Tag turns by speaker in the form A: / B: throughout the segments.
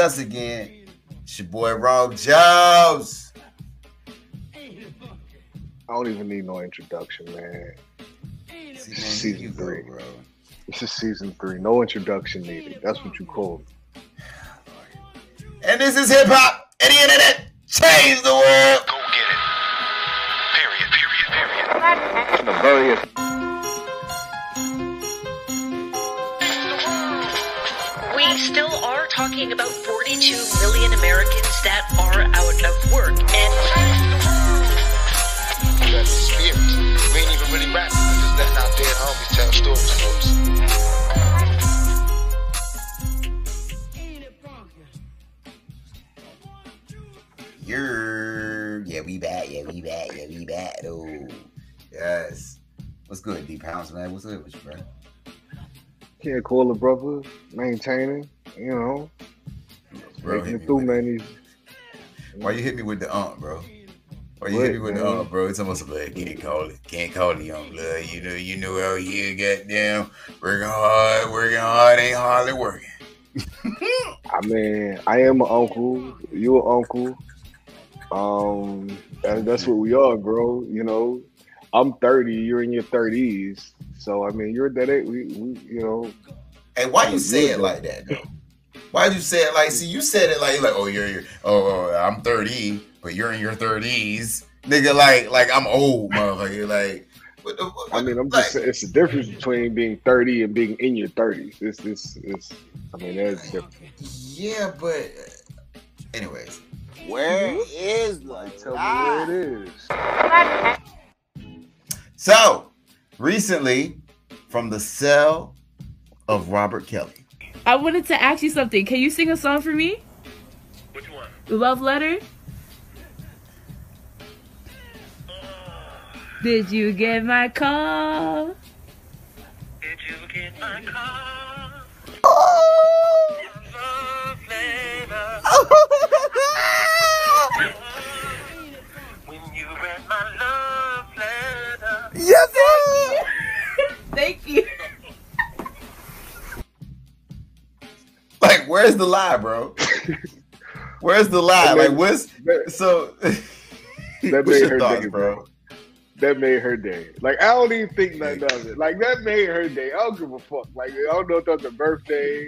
A: us again. It's your boy Rob Jones.
B: I don't even need no introduction, man.
A: See, man,
B: Season 3,
A: bro.
B: This is season 3. No introduction needed. That's what you call it.
A: And this is hip hop and the internet changed the world.
C: Go get it. Period.
B: The various.
D: We still are talking about 42 million Americans that are out of work. And
C: That's the spirit. We ain't even really rapping. We just letting out dead homies tell stories.
A: We back. Oh, yes. What's good, D Pounds, man? What's good with you, bro?
B: Can't call it, brother. Maintaining, you know.
A: Bro,
B: Making it through, man.
A: Why you hit me with the bro? Why you hit me with the bro? It's almost like can't call it young blood. You know out here, goddamn, working hard, ain't hardly working.
B: I mean, I am an uncle. You an uncle. And that's what we are, bro. You know, I'm 30. You're in your 30s. So I mean, you're that age. We you know.
A: Hey, why you say it like that though? Why you say it like? See, you said it like oh you're I'm 30, but you're in your 30s, nigga. Like I'm old, motherfucker. Like, what,
B: I mean, I'm just saying, it's the difference between being 30 and being in your 30s. It's I mean, that's different.
A: Yeah, but anyways,
E: Where is the
B: Tell me where it is.
A: So recently, from the cell of Robert Kelly.
F: I wanted to ask you something. Can you sing a song for me?
C: Which one?
F: Love Letter? Did you get my call?
C: Did you get my call? Love flavor. When you read my love letter.
A: Yes, sir.
F: Thank you.
A: Like, where's the lie, bro? Where's the lie? Like, what's so?
B: That
A: What's
B: made
A: your
B: her
A: thoughts,
B: day, bro. That made her day. Like, I don't even think nothing of it. Like, that made her day. I don't give a fuck. Like, I don't know if that's her birthday,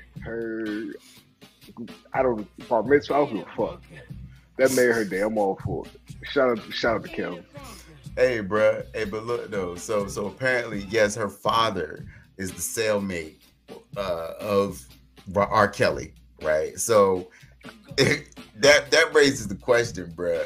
B: I don't bar mitzvah. I don't give a fuck. That made her day. I'm all for it. Shout out to Kelly.
A: Hey, bro. Hey, but look though. So apparently, yes, her father is the cellmate of R. Kelly, right? So that raises the question, bro.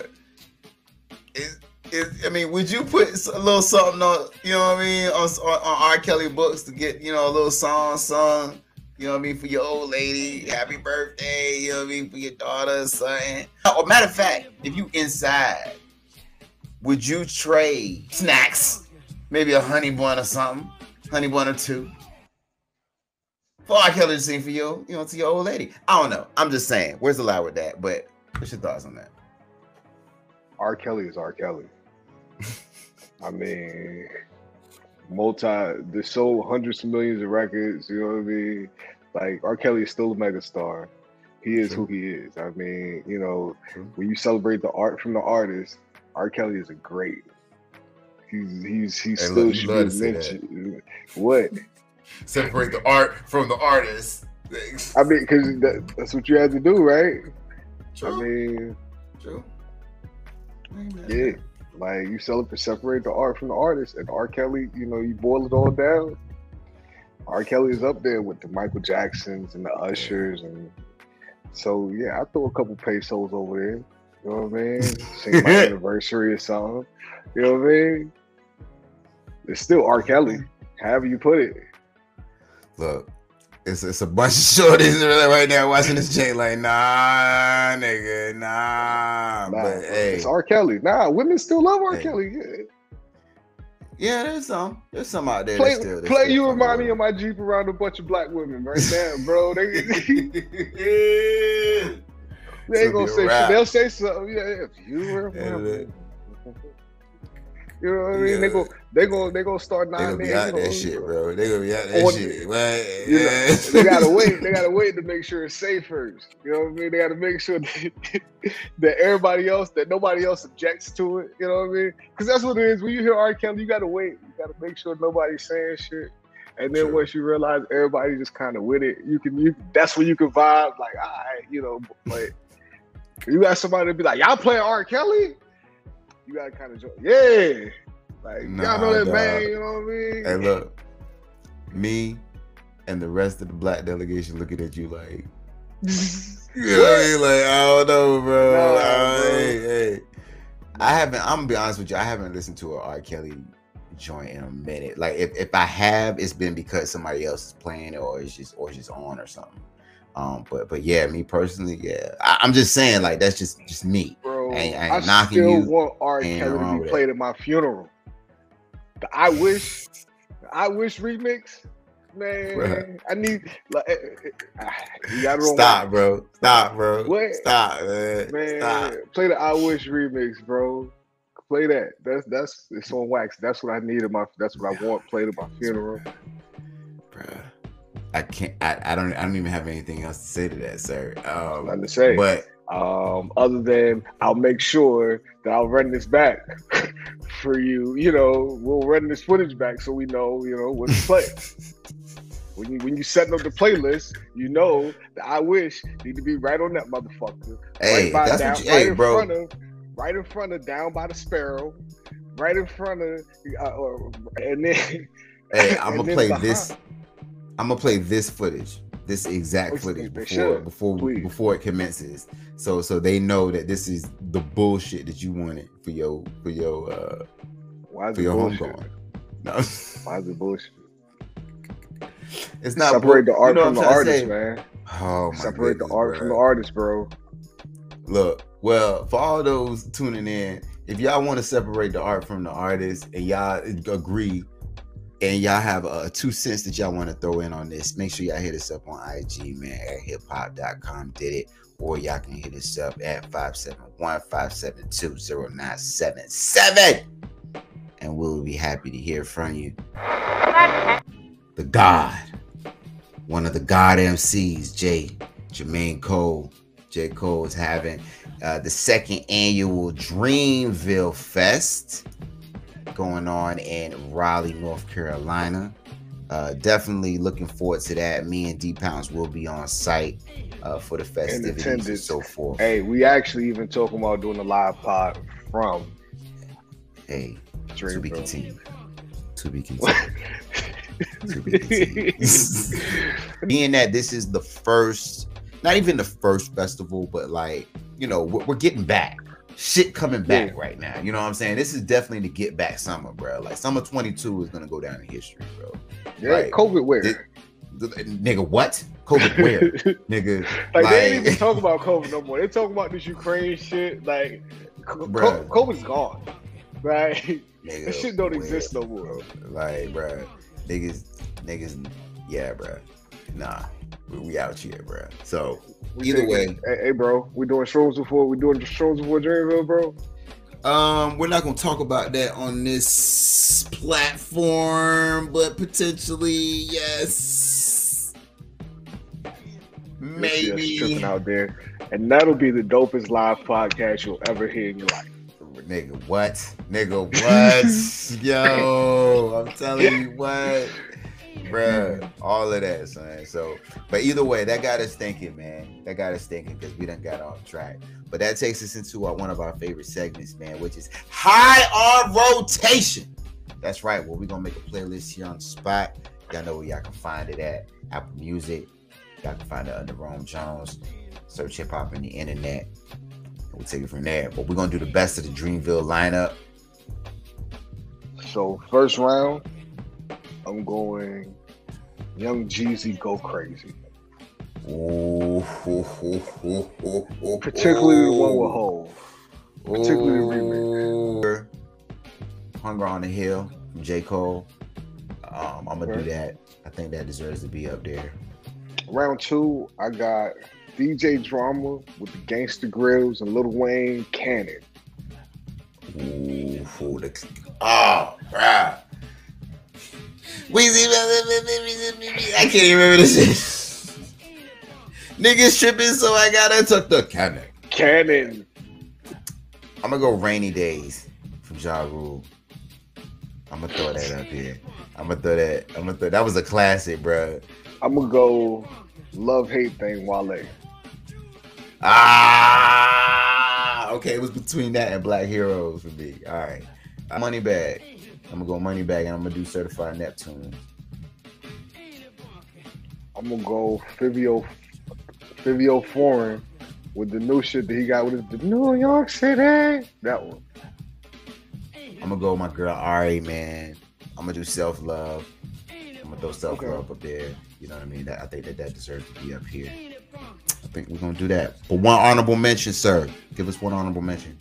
A: I mean, would you put a little something on, you know what I mean, on R. Kelly books to get, you know, a little song sung, you know what I mean, for your old lady, happy birthday, you know what I mean, for your daughter or something? Or matter of fact, if you inside, would you trade snacks, maybe a honey bun or something, honey bun or two, for R. Kelly to sing for you, you know, to your old lady? I don't know. I'm just saying, where's the lie with that? But what's your thoughts on that?
B: R. Kelly is R. Kelly. I mean, they sold hundreds of millions of records, you know what I mean? Like, R. Kelly is still a megastar. He is who he is. I mean, you know, when you celebrate the art from the artist, R. Kelly is a great. He's still should be mentioned. What?
A: Separate the art from the artist.
B: I mean, because that's what you have to do, right?
A: True.
B: I mean,
A: True.
B: yeah. Like, you separate the art from the artist, and R. Kelly, you know, you boil it all down. R. Kelly is up there with the Michael Jacksons and the Ushers, and so yeah, I throw a couple pesos over there. You know what I mean? Sing my anniversary or something. You know what I mean? It's still R. Kelly, however you put it.
A: Look, it's a bunch of shorties right now watching this chain like, nah, nigga, nah. But hey,
B: it's R. Kelly. Nah, women still love R. Kelly.
A: Yeah, there's some out there.
B: Play you remind me of my Jeep around a bunch of black women right now, bro. They ain't gonna say shit. They'll say something. Yeah, if you were You know what I mean?
A: Yeah.
B: They gonna start
A: They gonna
B: nominating.
A: be out that shit, bro. They gonna be out that
B: On-
A: shit. Right?
B: You know, they gotta wait. They gotta wait to make sure it's safe first. You know what I mean? They gotta make sure that everybody else, that nobody else objects to it. You know what I mean? Because that's what it is. When you hear R. Kelly, you gotta wait. You gotta make sure nobody's saying shit. And then
A: True.
B: once you realize everybody just kind of with it, you that's when you can vibe like, all right, you know, like you got somebody to be like, y'all playing R. Kelly? You gotta kind of joke, yeah. Like y'all know that
A: dog.
B: man, you know what I mean?
A: Hey, look, me and the rest of the black delegation looking at you like, you know what I mean? Like, I don't know, bro.
B: Nah, bro.
A: Hey. I haven't. I'm gonna be honest with you. I haven't listened to an R. Kelly joint in a minute. Like, if I have, it's been because somebody else is playing it, or it's just on or something. But yeah, me personally, yeah. I'm just saying, like, that's just me.
B: Bro,
A: I ain't
B: I
A: knocking
B: still
A: you.
B: want R.
A: Ain't
B: Kelly
A: wrong
B: to be
A: with
B: played at my funeral. The I Wish remix, man.
A: Bruh.
B: I need like you got it on
A: Stop, bro. Stop, bro.
B: What?
A: Stop, man.
B: man.
A: Stop.
B: Play the I Wish remix, bro. Play that. That's it's on wax. That's what I need at my. That's what I want played at my funeral.
A: Bruh. I can't. I don't even have anything else to say to that, sir.
B: Nothing to say.
A: But
B: Other than I'll make sure that I'll run this back for you. You know, we'll run this footage back so we know, you know, what to play. when you setting up the playlist, you know that I Wish need to be right on that motherfucker.
A: hey,
B: right
A: that's
B: down,
A: what you. Hey, bro.
B: Right in front of Down by the Sparrow. Right in front of, and then.
A: Hey, I'm
B: and
A: gonna
B: then
A: play
B: behind.
A: this. I'm gonna play this footage, this exact
B: Which
A: footage
B: they should,
A: before
B: please.
A: it commences, so they know that this is the bullshit that you wanted for your
B: Why is
A: for
B: it
A: your
B: bullshit?
A: homegoing. No,
B: Why is it bullshit?
A: it's not.
B: Separate the art
A: you know
B: from the
A: what I'm trying to
B: artist,
A: say?
B: man.
A: Oh my
B: Separate the
A: goodness,
B: art
A: bro.
B: from the artist, bro.
A: Look, well, for all those tuning in, if y'all want to separate the art from the artist and y'all agree and y'all have 2 cents that y'all want to throw in on this, make sure y'all hit us up on IG, man, at hiphop.com did it, or y'all can hit us up at 571-572-0977, and we'll be happy to hear from you. The God, one of the God MCs, Jermaine Cole. J. Cole is having the 2nd annual Dreamville Fest going on in Raleigh, North Carolina. Definitely looking forward to that. Me and D Pounds will be on site for the festivities and
B: attendance.
A: so forth.
B: Hey, we actually even talking about doing a live pod from
A: Hey, to be
B: Dreamville.
A: continued. To be continued. To be continued. Being that this is the first, not even the first festival, but like, you know, we're getting back. Shit coming back right now. You know what I'm saying? This is definitely the get back summer, bro. Like, summer 22 is gonna go down in history, bro.
B: Yeah,
A: Like,
B: COVID where?
A: Nigga, what? COVID where? Nigga,
B: Like, they ain't even talk about COVID no more. They talk about this Ukraine shit. Like,
A: Bruh.
B: COVID's gone. Right?
A: nigga,
B: That shit don't
A: where,
B: exist no more.
A: Like, bro, niggas, yeah, bro. Nah, we out here, bro. So either way,
B: hey, bro, we doing shrooms before Dreamville, bro.
A: we're not gonna talk about that on this platform, but potentially, yes, maybe.
B: Tripping out there, and that'll be the dopest live podcast you'll ever hear in your life.
A: Nigga, what? Nigga, what? Yo, I'm telling you what, bruh. All of that, son. So, but either way, that got us thinking, man. That got us thinking because we done got off track. But that takes us into one of our favorite segments, man, which is High on Rotation. That's right. Well, we're gonna make a playlist here on the spot. Y'all know where y'all can find it at. Apple Music. Y'all can find it under Rome Jones. Search hip hop on the internet. We'll take it from there. But we're gonna do the best of the Dreamville lineup.
B: So first round, I'm going Young Jeezy Go Crazy.
A: Ooh,
B: Particularly the one with Hov. Particularly the remix.
A: Hunger on the Hill from J. Cole. I'm gonna
B: Right.
A: do that. I think that deserves to be up there.
B: Round 2, I got DJ Drama with the Gangsta Grills and Lil Wayne Cannon.
A: Ooh. bruh. Weezy, I can't even remember this shit. Niggas tripping, so I gotta tuck the cannon.
B: Cannon.
A: I'm gonna go Rainy Days from Ja Rule. I'm gonna throw that up here. That was a classic, bro.
B: I'm gonna go Love Hate Thing Wale.
A: Okay, it was between that and Black Heroes for me. All right, Money Bag. I'm gonna go Money Bag, and I'm gonna do Certified Neptune.
B: I'm gonna go Fivio Foreign with the new shit that he got with the New York City. That one.
A: I'm gonna go with my girl Ari, man. I'm gonna do Self Love. I'm gonna throw Self Love up there. You know what I mean? I think that deserves to be up here. I think we're gonna do that. But one honorable mention, sir. Give us one honorable mention.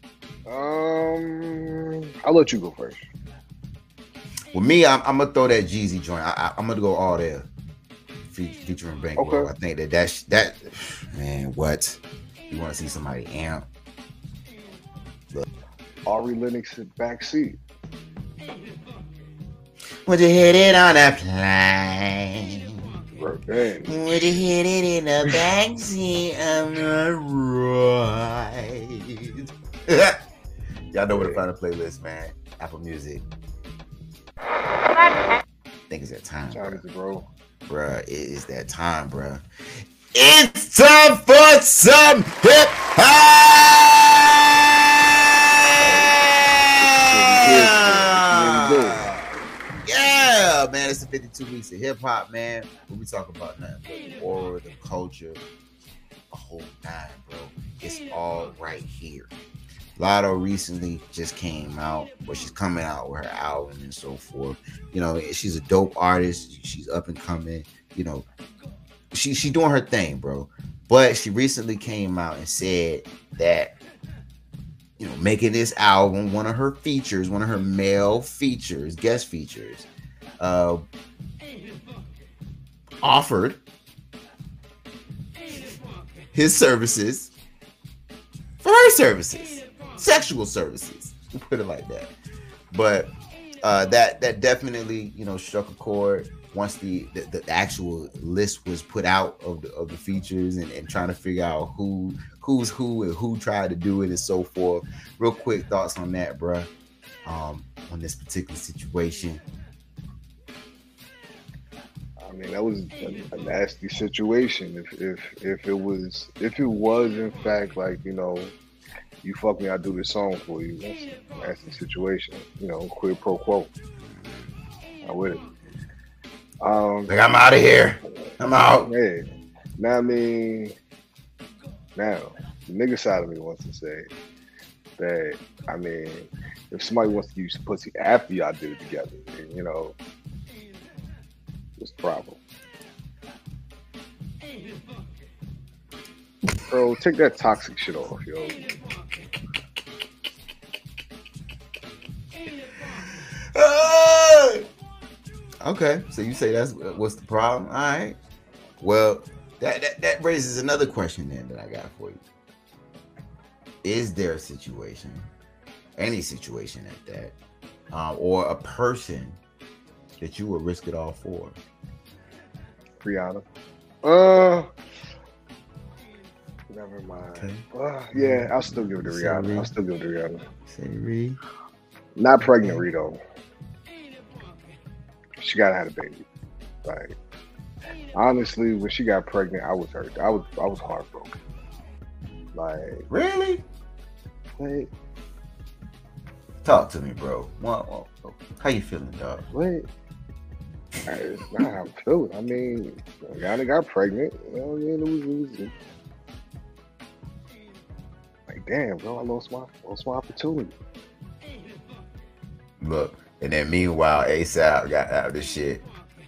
B: I'll let you go first.
A: With me, I'm gonna throw that Jeezy joint. I'm gonna go All There, featuring Bankroll.
B: Okay.
A: I think that man. What you want to see somebody amp? Look.
B: Ari Lennox in backseat.
A: Would you hit it on a plane?
B: Dang.
A: Would you hit it in the backseat of the ride? Y'all know where to find a playlist, man. Apple Music. I think it's that time,
B: Bro.
A: bruh. It is that time, bruh. It's time for some hip hop. Yeah, man. It's the 52 weeks of hip hop, man. When we talk about nothing but the aura, the culture, the whole nine, bro. It's all right here. Lotto recently just came out, but she's coming out with her album and so forth. You know, she's a dope artist. She's up and coming. You know, she doing her thing, bro. But she recently came out and said that, you know, making this album, one of her features, one of her male features, guest features, offered his services for her services. Sexual services, we'll put it like that. But that definitely, you know, struck a chord once the actual list was put out of the features and trying to figure out who's who and who tried to do it and so forth. Real quick thoughts on that, bruh. On this particular situation.
B: I mean, that was a nasty situation. If it was in fact like, you know, you fuck me, I do this song for you. That's the situation. You know, quid pro quo. I'm with it.
A: Like, I'm out of here. I'm out.
B: Hey, now the nigga side of me wants to say that, I mean, if somebody wants to use pussy after y'all do it together, then, you know, what's the problem? Bro, take that toxic shit off, yo.
A: Okay, so you say that's what's the problem? All right. Well, that raises another question then that I got for you. Is there a situation, any situation at that, or a person that you would risk it all for?
B: Rihanna. Never mind.
A: Okay.
B: Yeah, I'll still give it to Rihanna.
A: Say
B: I'll still give it to Rihanna.
A: Say Ree.
B: Not pregnant, Rito. She gotta have a baby. Like, honestly, when she got pregnant, I was hurt. I was heartbroken. Like,
A: Really?
B: wait,
A: Talk to me, bro. What, how you feeling, dog?
B: wait. It's not how I'm feeling. I mean, Rihanna got pregnant. You know what I mean? It was like, damn, bro, I lost my opportunity.
A: Look, and then meanwhile, ASAP got out of this shit.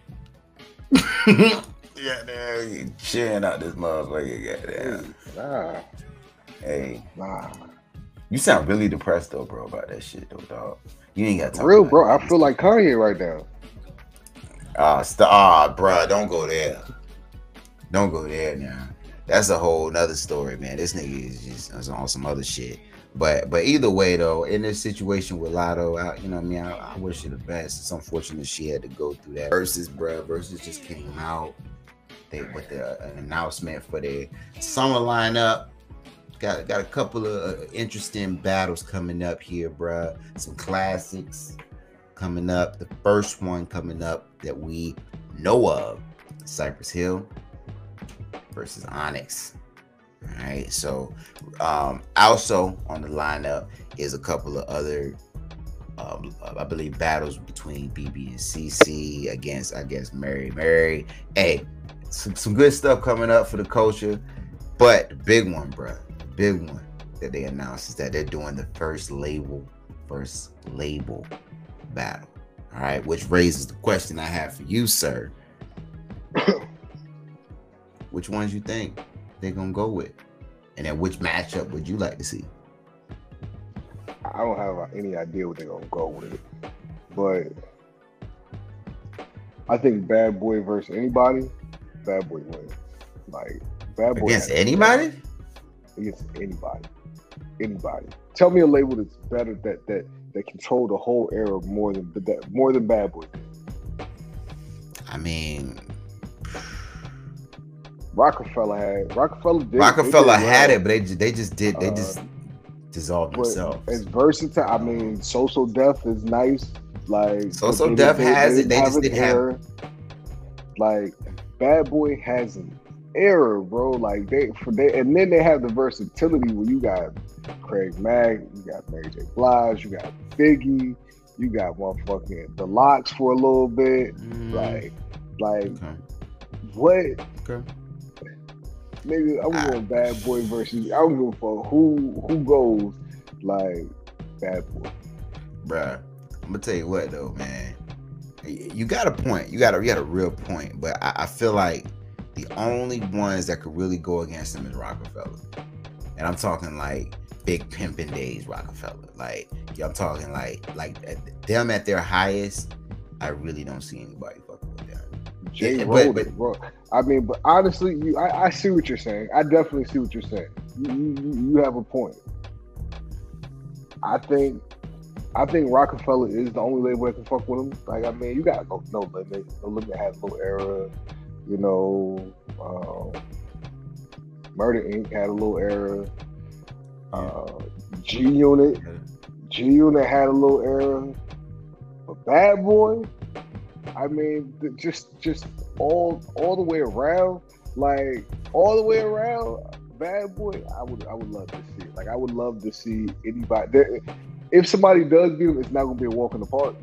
A: Goddamn, cheering out this motherfucker. Goddamn. Hey,
B: Nah.
A: you sound really depressed though, bro, about that shit though, dog. You ain't got time.
B: Real, bro. I feel like Kanye right now.
A: Bro, don't go there. Don't go there now. That's a whole nother story, man. This nigga is just on some other shit. But either way though, in this situation with Lotto, I wish her the best. It's unfortunate she had to go through that. Versus just came out. With an announcement for their summer lineup. Got a couple of interesting battles coming up here, bruh. Some classics coming up. The first one coming up that we know of, Cypress Hill versus Onyx. All right, so also on the lineup is a couple of other, I believe, battles between BB and CC against, I guess, Mary. Hey, some good stuff coming up for the culture, but the big one, bro, the big one that they announced is that they're doing the first label battle. All right, which raises the question I have for you, sir. Which ones you think they're gonna go with, and then which matchup would you like to see?
B: I don't have any idea what they're gonna go with, but I think Bad Boy versus anybody. Bad Boy wins. Like Bad Boy
A: against anybody?
B: Against anybody. Tell me a label that's better that control the whole era more than Bad Boy did.
A: I mean,
B: Rockefeller had
A: it, but they just dissolved themselves.
B: It's versatile. I mean, So Def is nice. Like
A: So Def has it. They just didn't have.
B: Like Bad Boy has an era, bro. Like and then they have the versatility where you got Craig Mack, you got Mary J. Blige, you got Biggie, you got motherfucking The Lox for a little bit. Like okay. What? Okay. Nigga, I'm going Bad Boy versus. I don't give a fuck who goes like Bad Boy.
A: Bruh, I'm gonna tell you what though, man. You got a point. You got a real point. But I feel like the only ones that could really go against them is Rockefeller. And I'm talking like Big Pimpin' Days Rockefeller. Like, I'm talking like them at their highest. I really don't see anybody fucking with them.
B: Jay Roller, bro. I mean, but honestly, I see what you're saying. I definitely see what you're saying. You have a point. I think Rockefeller is the only label that can fuck with him. Like, I mean, you got No Limit. No Limit had a little era. You know, Murder Inc. had a little era. G Unit had a little era. But Bad Boy, I mean, just all the way around, like all the way around, Bad Boy, I would love to see it. Like, I would love to see anybody. If somebody does beat him, it's not gonna be a walk in the park.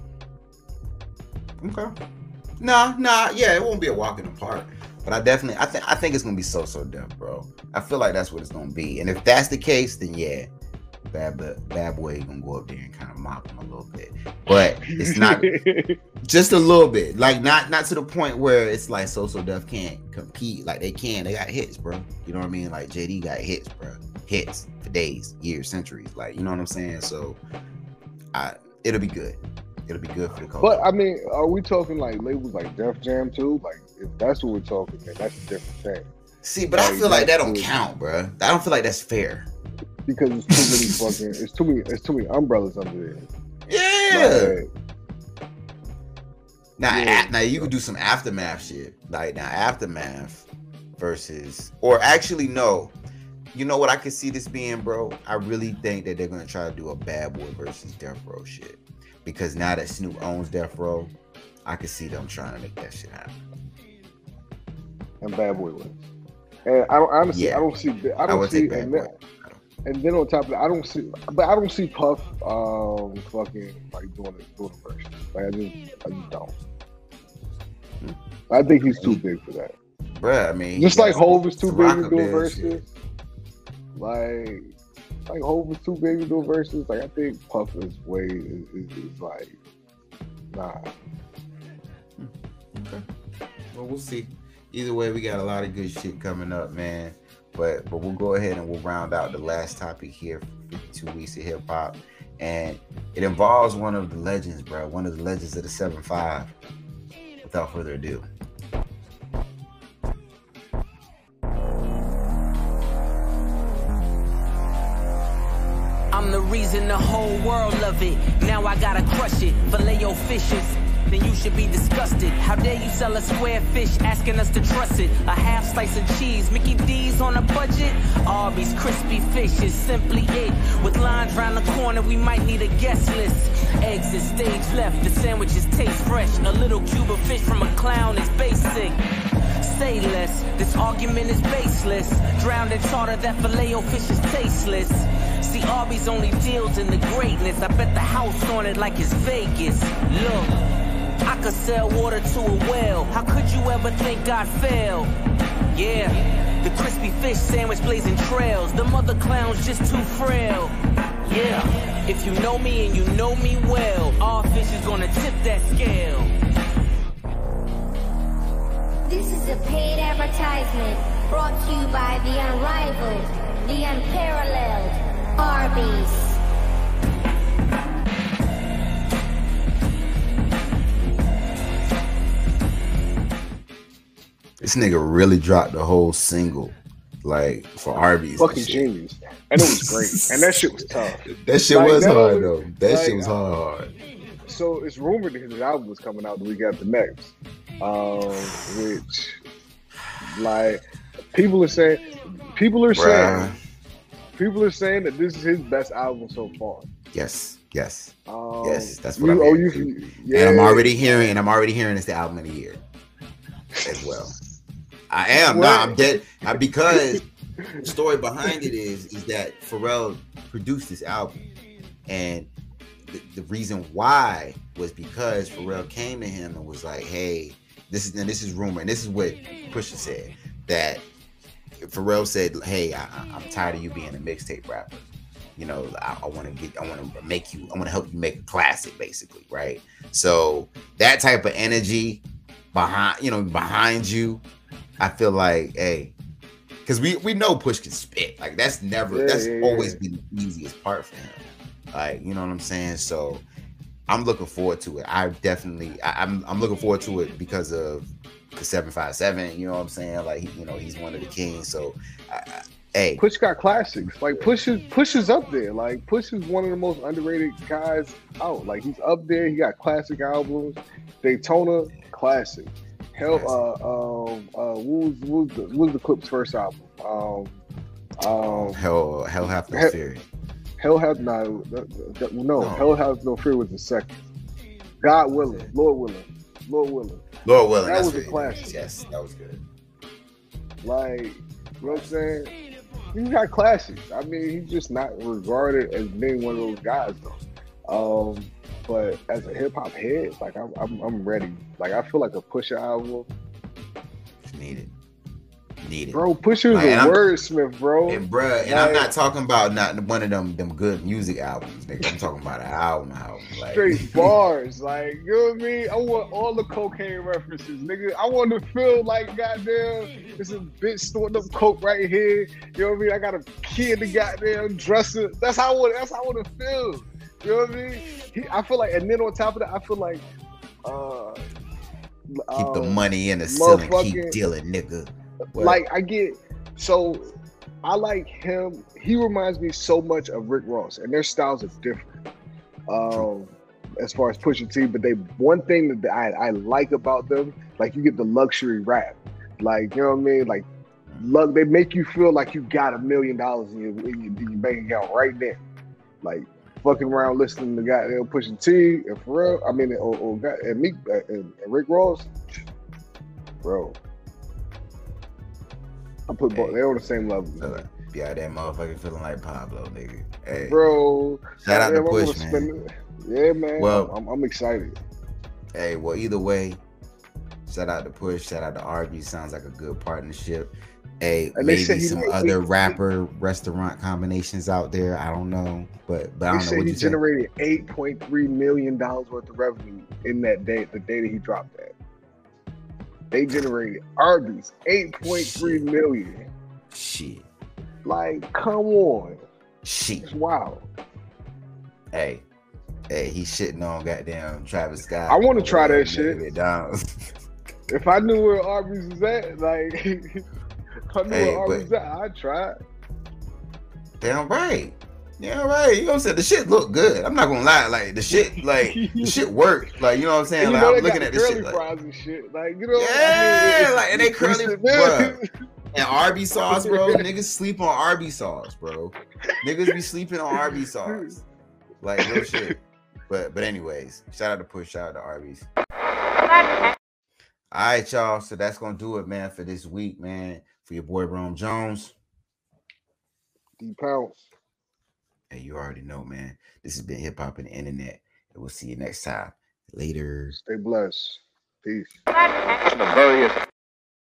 A: Okay. Nah, yeah, it won't be a walk in the park. But I think it's gonna be So Def, bro. I feel like that's what it's gonna be. And if that's the case, then yeah, Bad Boy gonna go up there and kind of mop him a little bit. But it's not just a little bit. Like not to the point where it's like So Def can't compete. Like they can. They got hits, bro. You know what I mean? Like JD got hits, bro. Hits for days, years, centuries. Like, you know what I'm saying? So it'll be good. It'll be good for the culture.
B: But I mean, are we talking like labels like Def Jam too? Like, if that's what we're talking, then that's a different thing.
A: See, but like, I feel like that don't count, bro. I don't feel like that's fair.
B: Because it's too many umbrellas under there.
A: Yeah. Like, now you could do some Aftermath shit. Like, now Aftermath versus, or actually no. You know what I could see this being, bro? I really think that they're gonna try to do a Bad Boy versus Death Row shit. Because now that Snoop owns Death Row, I could see them trying to make that shit happen.
B: And Bad Boy wins. And I don't see. And then on top of that, I don't see Puff fucking like doing the version. Like I just don't. I think he's too big for that.
A: Bruh, I mean,
B: just like Hov is too big to do verses. Like Hov is too big to do verses. Like I think Puff is like nah.
A: Okay. Well, we'll see. Either way, we got a lot of good shit coming up, man. But we'll go ahead and we'll round out the last topic here for 52 Weeks of Hip Hop. And it involves one of the legends, bro. One of the legends of the 7-5. Without further ado.
G: reason the whole world love it. Now I gotta crush it. Filet-O-Fishes. Then you should be disgusted. How dare you sell a square fish, asking us to trust it? A half slice of cheese, Mickey D's on a budget. Arby's crispy fish is simply it. With lines round the corner, we might need a guest list. Eggs is stage left, the sandwiches taste fresh. A little cube of fish from a clown is basic. Say less, this argument is baseless. Drowned in tartar, that Filet-O-Fish is tasteless. See, Arby's only deals in the greatness. I bet the house on it like it's Vegas. Look, I could sell water to a whale. How could you ever think I'd fail? Yeah, the crispy fish sandwich blazing trails. The mother clown's just too frail. Yeah, if you know me and you know me well, our fish is gonna tip that scale.
H: This is a paid advertisement brought to you by the unrivaled, the unparalleled Arby's.
A: This nigga really dropped the whole single, like for Arby's.
B: Fucking genius, and it was great, and that shit was tough.
A: That shit was hard though. That shit was hard.
B: So it's rumored that his album was coming out the week after next, which, like, people are saying that this is his best album so far.
A: Yes, yes, yes. That's what I'm hearing.
B: Yeah.
A: And I'm already hearing it's the album of the year as well. I am. No, I'm dead. Because the story behind it is that Pharrell produced this album, and the reason why was because Pharrell came to him and was like, "Hey, this is rumor, and this is what Pusha said, that Pharrell said, hey, I'm tired of you being a mixtape rapper. You know, I want to help you make a classic, basically, right? So that type of energy behind you, I feel like, hey, because we know Push can spit. Like that's always been the easiest part for him. Like, you know what I'm saying? So I'm looking forward to it. I'm looking forward to it because of the 757. You know what I'm saying? Like, he's one of the kings. So, hey,
B: Push got classics. Like Push is up there. Like Push is one of the most underrated guys out. Like he's up there. He got classic albums. Daytona, classic. Hell, what was the Clip's first album?
A: Hell Hath No Fear.
B: Hell Hath No Fear was the second. God willing, Lord willing. That was a classic.
A: Yes, that was good.
B: Like, you know what I'm saying? He's got classics. I mean, he's just not regarded as being one of those guys, though. But as a hip hop head, like I'm ready. Like I feel like a Pusha album.
A: Needed.
B: Bro, Pusha's a wordsmith, bro.
A: And I'm not talking about not one of them good music albums, nigga. I'm talking about an album. Like,
B: straight bars, like, you know what I mean? I want all the cocaine references, nigga. I want to feel like, goddamn, there's a bitch storing up coke right here. You know what I mean? I got a kid in the goddamn dresser. That's how I want to feel. You know what I mean? I feel like, and then on top of that, I feel like
A: keep the money in the ceiling, keep dealing, nigga. What?
B: Like I like him. He reminds me so much of Rick Ross, and their styles are different. As far as Pusha T, but one thing that I like about them, like you get the luxury rap, like, you know what I mean, like they make you feel like you got $1 million in your bank account right there, like fucking around listening to goddamn Pusha T and Pharrell. I mean, and Meek and Rick Ross, bro. I put both. They're on the same level.
A: Yeah, that motherfucker feeling like Pablo, nigga. Hey,
B: bro.
A: Shout out to Push, man.
B: Yeah, man.
A: Well,
B: I'm excited.
A: Hey, well, either way, shout out to Push. Shout out to Arby's. Sounds like a good partnership. Hey, and maybe some other rapper restaurant combinations out there. I don't know, but I don't know what you said. He
B: generated $8.3 million worth of revenue in that day, the day that he dropped that. They generated Arby's $8.3 million.
A: Shit.
B: Like, come on.
A: Shit.
B: It's wild.
A: Hey, he's shitting on goddamn Travis Scott.
B: I want to try that shit.
A: If
B: I knew where Arby's was at, like, if I knew where Arby's was at, I'd try it.
A: Damn right. Yeah, right. You know what I'm saying? The shit look good. I'm not gonna lie. Like the shit worked. Like, you know what I'm saying?
B: And
A: Like
B: you know
A: I'm
B: they
A: looking
B: got
A: at
B: the
A: this
B: curly
A: shit.
B: fries and shit. Like, you know,
A: Yeah, like and they curly,
B: bruh.
A: And Arby's sauce, bro. Niggas sleep on Arby's sauce, bro. Niggas be sleeping on Arby's sauce. Like real shit. But anyways, shout out to Push, shout out to Arby's. All right, y'all. So that's gonna do it, man, for this week, man. For your boy Rome Jones.
B: D-Pounce.
A: Hey, you already know, man. This has been Hip Hop and the Internet. And we'll see you next time. Later.
B: Stay blessed. Peace.